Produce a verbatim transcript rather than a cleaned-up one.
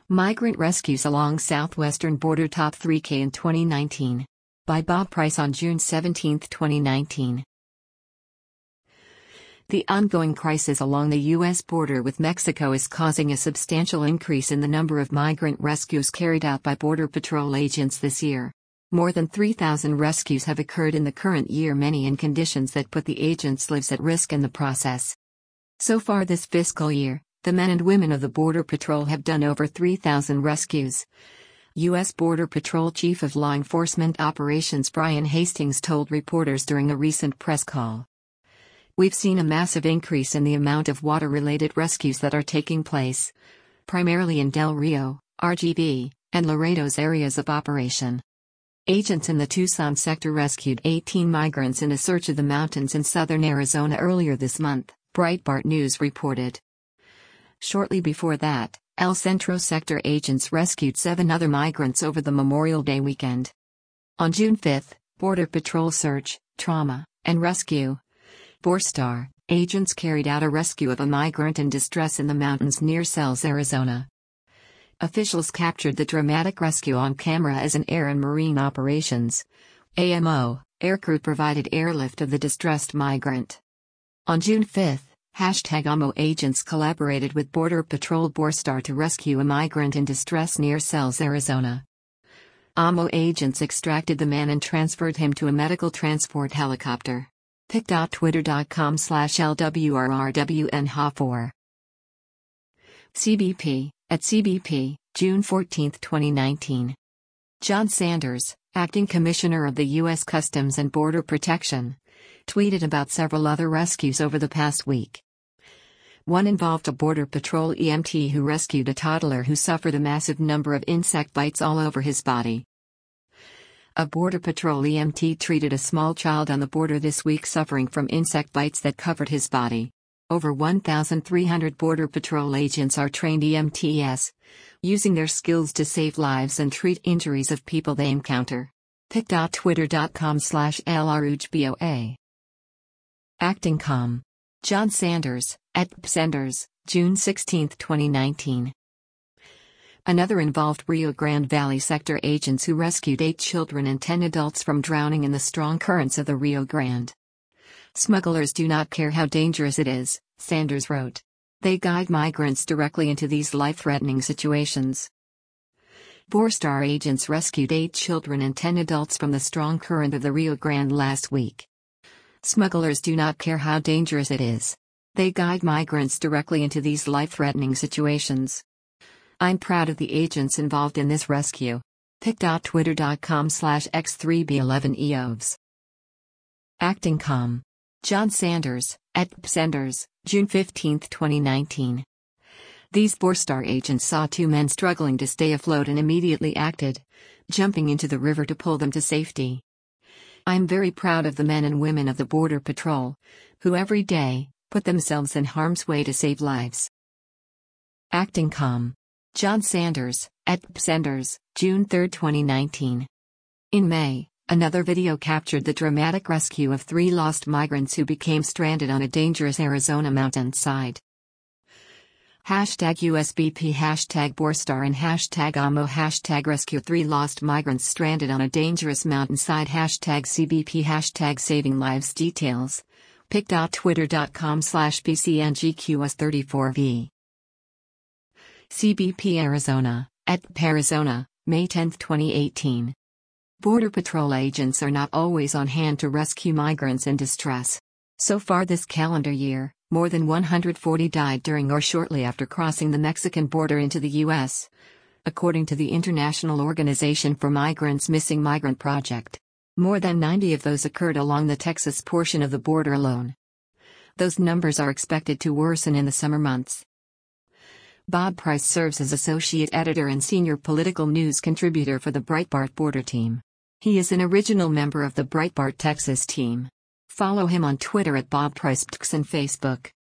Migrant Rescues Along Southwestern Border Top three K in twenty nineteen. By Bob Price on June seventeenth, twenty nineteen. The ongoing crisis along the U S border with Mexico is causing a substantial increase in the number of migrant rescues carried out by Border Patrol agents this year. More than three thousand rescues have occurred in the current year, many in conditions that put the agents' lives at risk in the process. So far this fiscal year, the men and women of the Border Patrol have done over three thousand rescues. U S Border Patrol Chief of Law Enforcement Operations Brian Hastings told reporters during a recent press call. We've seen a massive increase in the amount of water-related rescues that are taking place, primarily in Del Rio, R G B, and Laredo's areas of operation. Agents in the Tucson sector rescued eighteen migrants in a search of the mountains in southern Arizona earlier this month, Breitbart News reported. Shortly before that, El Centro sector agents rescued seven other migrants over the Memorial Day weekend. On June fifth, Border Patrol Search, Trauma, and Rescue BORSTAR agents carried out a rescue of a migrant in distress in the mountains near Sells, Arizona. Officials captured the dramatic rescue on camera as an Air and Marine Operations A M O aircrew provided airlift of the distressed migrant. On June fifth, hashtag A M O agents collaborated with Border Patrol BORSTAR to rescue a migrant in distress near Sells, Arizona. A M O agents extracted the man and transferred him to a medical transport helicopter. pic dot twitter dot com slash L W R R W N H A four. C B P, at C B P, June fourteenth, twenty nineteen. John Sanders, Acting Commissioner of the U S Customs and Border Protection, tweeted about several other rescues over the past week. One involved a Border Patrol E M T who rescued a toddler who suffered a massive number of insect bites all over his body. A Border Patrol E M T treated a small child on the border this week suffering from insect bites that covered his body. Over one thousand three hundred Border Patrol agents are trained E M Ts, using their skills to save lives and treat injuries of people they encounter. pic dot twitter dot com slash L R U G B O A. Acting Com. John Sanders, at Sanders, June sixteenth, twenty nineteen. Another involved Rio Grande Valley sector agents who rescued eight children and ten adults from drowning in the strong currents of the Rio Grande. Smugglers do not care how dangerous it is, Sanders wrote. They guide migrants directly into these life-threatening situations. BORSTAR agents rescued eight children and ten adults from the strong current of the Rio Grande last week. Smugglers do not care how dangerous it is. They guide migrants directly into these life-threatening situations. I'm proud of the agents involved in this rescue. pic dot twitter dot com slash X three B eleven E O V S. Acting Com. John Sanders, at Sanders, June fifteenth, twenty nineteen. These BORSTAR agents saw two men struggling to stay afloat and immediately acted, jumping into the river to pull them to safety. I'm very proud of the men and women of the Border Patrol, who every day put themselves in harm's way to save lives. Acting Com. John Sanders, at Sanders, June third, twenty nineteen. In May, another video captured the dramatic rescue of three lost migrants who became stranded on a dangerous Arizona mountainside. Hashtag U S B P, hashtag BORSTAR, and hashtag A M O, hashtag rescue three lost migrants stranded on a dangerous mountainside, hashtag C B P, hashtag saving lives. Details. pic dot twitter dot com slash B C N G Q S thirty-four V. C B P Arizona, at Arizona, May tenth, twenty eighteen. Border Patrol agents are not always on hand to rescue migrants in distress. So far this calendar year, more than one hundred forty died during or shortly after crossing the Mexican border into the U S, according to the International Organization for Migrants Missing Migrant Project. More than ninety of those occurred along the Texas portion of the border alone. Those numbers are expected to worsen in the summer months. Bob Price serves as associate editor and senior political news contributor for the Breitbart Border team. He is an original member of the Breitbart Texas team. Follow him on Twitter at Bob Price and Facebook.